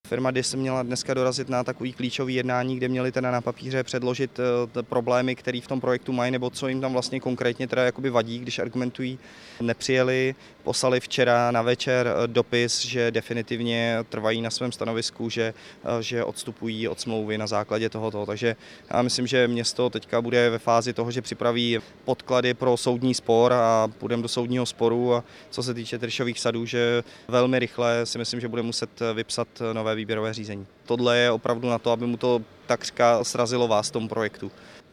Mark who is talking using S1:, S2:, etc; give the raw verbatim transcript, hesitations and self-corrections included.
S1: Firma D I S měla dneska dorazit na takový klíčový jednání, kde měli teda na papíře předložit problémy, které v tom projektu mají, nebo co jim tam vlastně konkrétně teda jakoby vadí, když argumentují. Nepřijeli, poslali včera na večer dopis, že definitivně trvají na svém stanovisku, že, že odstupují od smlouvy na základě tohoto. Takže já myslím, že město teďka bude ve fázi toho, že připraví podklady pro soudní spor a půjdeme do soudního sporu. A co se týče Tyršových sadů, že velmi rychle si myslím, že bude muset vypsat nové výběrové řízení. Tohle je opravdu na to, aby mu to takřka srazilo vás v tom projektu.